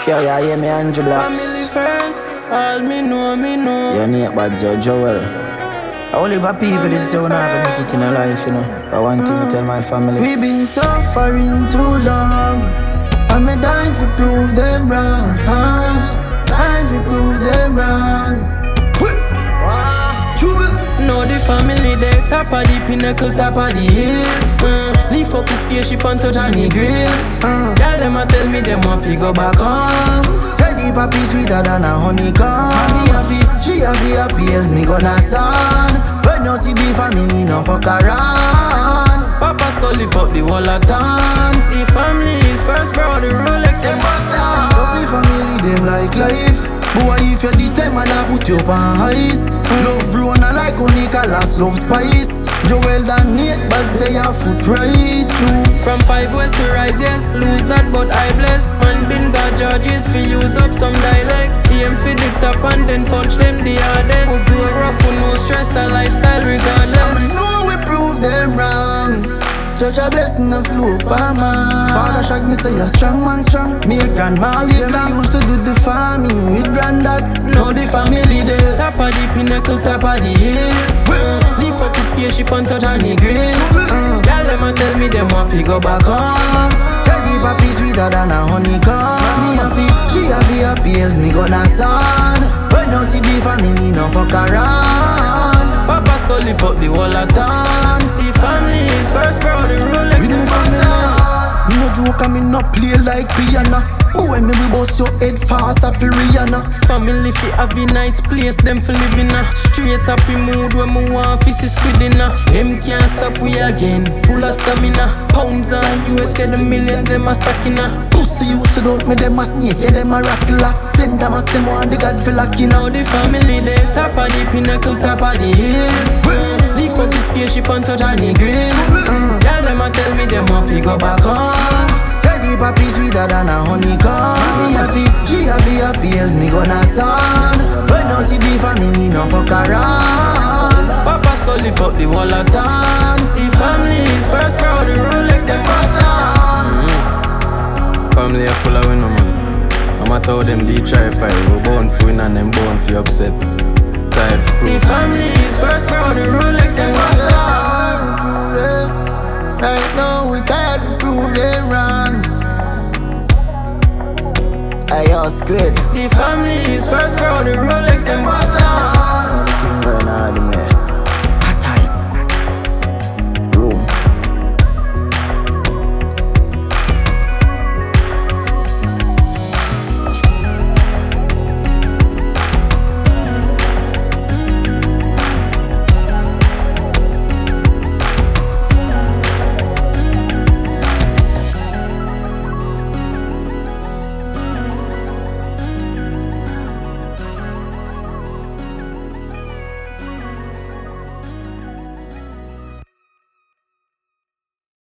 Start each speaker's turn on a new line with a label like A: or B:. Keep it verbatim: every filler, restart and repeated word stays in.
A: Yo, yeah, yeah, me Andrew Blacks.
B: Family first, all me know, me know.
A: Your name bad, your Joel. Only my people that say we're not gonna make it in a life, you know. I want to tell my family.
C: We've been suffering too long, and me dying to prove them wrong. Dying to prove them wrong.
B: Know the family there, top of the pinnacle, top of the hill. uh, Lift up the spaceship and touch on the grill. uh, Girl, them a tell me them want to go back home.
C: Say the papi sweeter than a honeycomb. Me a fi, she a fi appeals, me gonna son. When you see the family, no fuck around.
B: Papa's call lift up the whole of town. The family is first, bro, the Rolex them must have.
C: Love the family, them like life. Boy, if you this time, man, I put you on ice. Love run a like Onika, last love spice. Joel and Nate, but stay a foot right through.
B: From five west to rise, yes, lose that, but I bless. Man, been got charges for use up some dialect. Aim for the top and then punch them the hardest. So rough with no stress, a lifestyle regardless.
C: I know we prove them wrong. Judge a blessing and flow pa man. Father shag me say a strong man strong. Me a grandma live long. Used to do the farming with granddad. Now the family there.
B: Top of the pinnacle, top of the hill. uh, Lift up the spaceship and touch on the grill. uh, Girl, them a tell me them want to go back home.
C: Say the papi sweeter than a honeycomb. Me a fi, she a fi appeals, me gonna son. When you see the family, no fuck around.
B: Papa's call lift up the whole of town. The family is first, bro, the Rolex
C: We
B: them
C: the
B: must
C: family.
B: have.
C: Me no joke and me no play like piano. Boy, me we bust your head fast a fi Rihanna.
B: Family fi have a nice place, them fi live in a straight happy mood when me want fi see squid in a. Them can't stop we again, full of stamina. Pounds and U S A, the millions them a stacking a.
C: Pussy used to don't me them a snake, yeah them a rattler. Send them a stem one the God feel like you know.
B: Now the family there, top of the pinnacle, top of the hill. uh, Lift up the spaceship and touch on the grill. uh, Girl, them a tell me them want fi go back home.
C: Say the papi sweeter than a honeycomb. Me a fi, she a fi appeals, me gonna son. When you see the family, no fuck around.
B: Papa's call lift up the whole of town. The family is first, bro, the Rolex them must have.
D: Family are full of winner, man. No matter how them they try fight, we born for win and them born for upset. Tired for
B: The
D: proof.
B: family is first, bro, the Rolex them must have.
C: Right now we tired to prove them wrong.
A: Hey, yo, Squid.
B: The family is first, bro, the Rolex them must have.
A: The king going hard, man.